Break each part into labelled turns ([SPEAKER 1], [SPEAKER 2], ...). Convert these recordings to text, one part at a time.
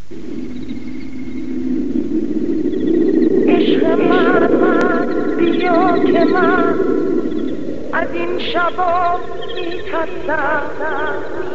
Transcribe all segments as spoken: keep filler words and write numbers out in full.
[SPEAKER 1] عشق من بیا که من از این شبا میترسم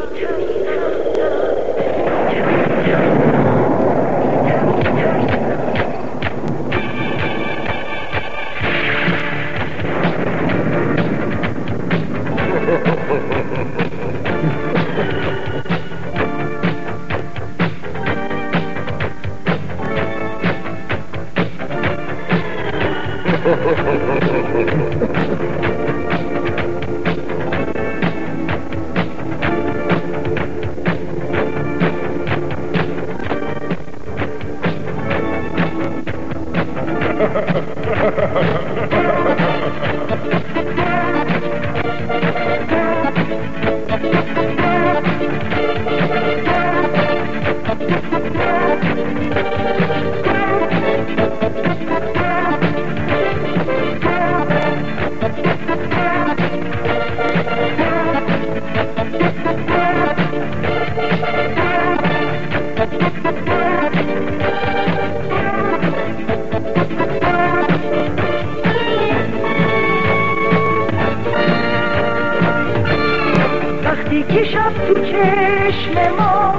[SPEAKER 1] وقتی که شب تو چشم ما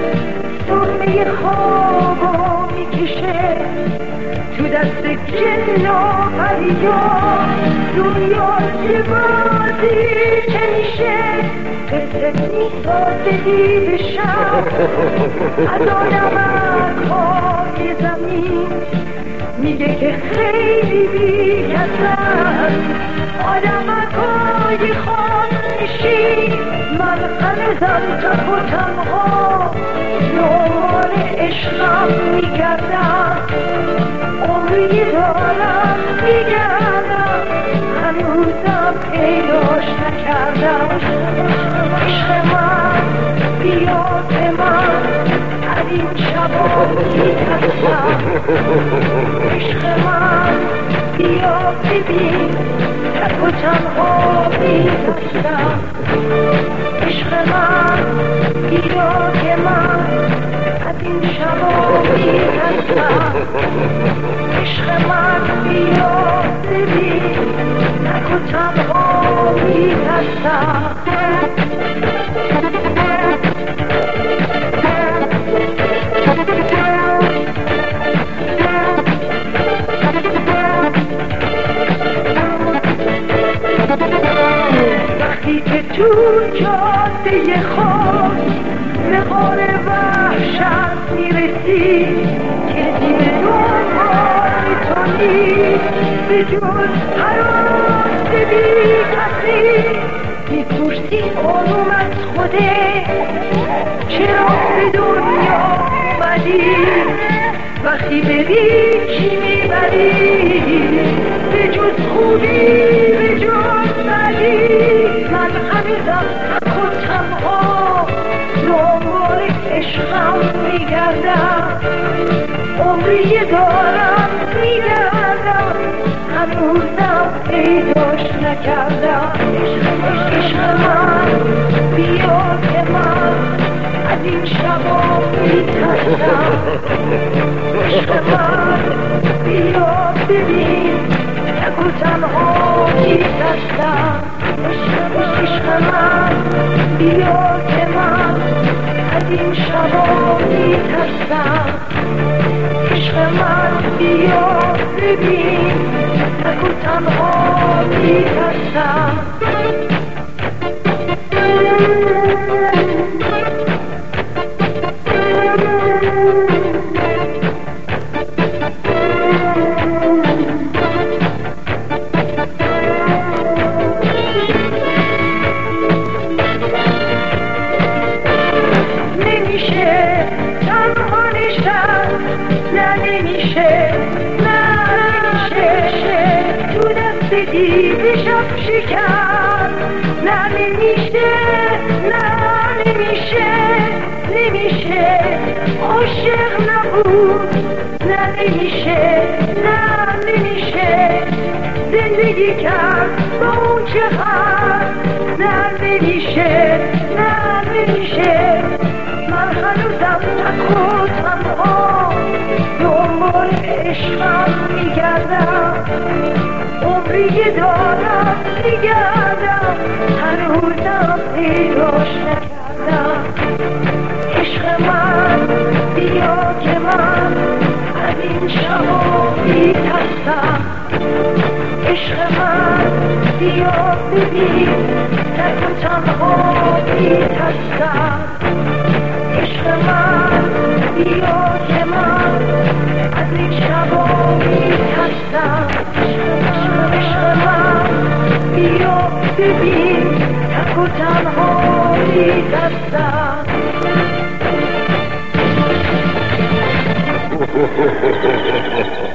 [SPEAKER 1] سرمه خوابو میکشه تو دست جن و پریان دنیا چه بازی که میشه قصه میسازه دید شب از آدمک های زمین میگه که خیلی بی کسن آدمک های خان میشی من قلزم تک و تنها دنبال عشقم میگردم عمری دارم میگردم هنوزم پیداش نکردم عشق من بیا که من از این شبا میترسم عشق من بیا ببین تک و تنها میترسم عشق من بیا که من از این شبا میترسم عشق من بیا ببین تک و تنها میترسم وقتی که تو جاده خاک به غار وحشت میرسی که زیر دنبال تو نیست به جز حراس بی کسی میپرسی آروم از خوده چرا به دنیا اومدی وقتی بری چی میبری به جز خوبی به جز بدی من هنوزم تک و تنها دنبال عشقم میگردم عمری دارم میگردم هنوزم پیداش نکردم عشق من بیا که من از این شبا میترسم عشق من بیا ببین تک و تنها میترسم عشق من بیا که من از این شبا میترسم عشق من بیا ببین تک و تنها میترسم شب شکر نه نمیشه نه نمیشه نمیشه عاشق نبود نه نمیشه نه نمیشه زندگی کرد با اون چه هست نه نمیشه نه نمیشه من هنوزم تک و تنها دنبال عشقم میگردم عمری که دارم میگردم هنوزم پیداش نکردم عشق من بیا که من از این شبا میترسم عشق من بیا ببین تک و تنها میترسم عشق من بیا که من از این شبا میترسم عشق من بیا ببین تک و تنها میترسم
[SPEAKER 2] ho ho ho ho ho ho